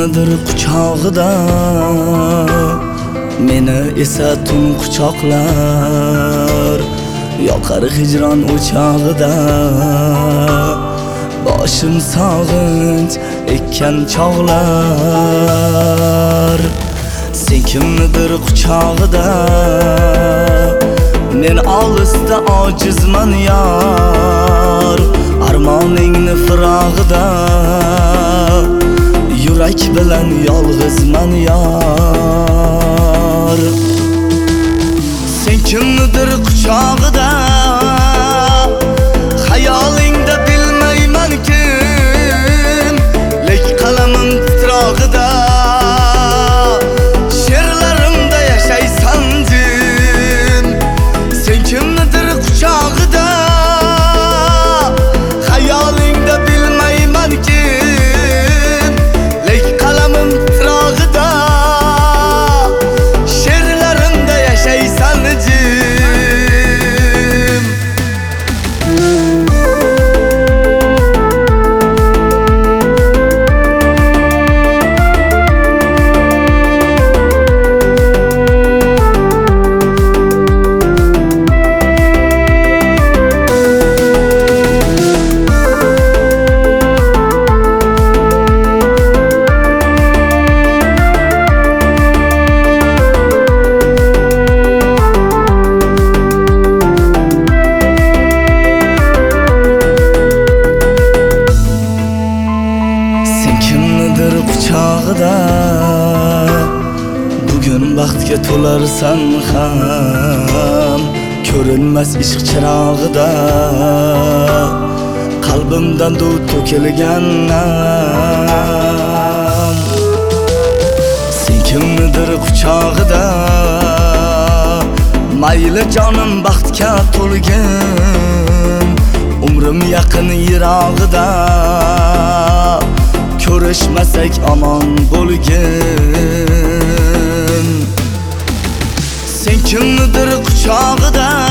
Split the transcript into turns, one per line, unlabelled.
kimnidir quchog'ida, meni esa tun quchoqlar. Yoqar hijron o'chog'ida, boshim sog'inch ekkan chog'lar. Sen kimnidir quchog'ida, men olisda ojizman yor. Armoningni firog'ida, yurak bilan yolg'izman yor. Sen kimnidir quchog'ida, xayolingda bilmayman kim. Lek qalamim titrog'ida, she'rlarimda yashaysan jim. Sen kimnidir quchog'ida, xayolingda bilmayman kim. Lek qalamim titrog'ida, she'rlarimda yashaysan jim. Quchog'ida, bugun baxtga to'larsan ham, ko'rinmas ishq chirog'ida, qalbimdan duv to'kilgan nam. Sen kimnidir quchog'ida, mayli jonim baxtga to'lgin, umrim yaqin yirog'ida, ko'rishmasak omon bo'lgin. Sen kimnidir quchog'ida,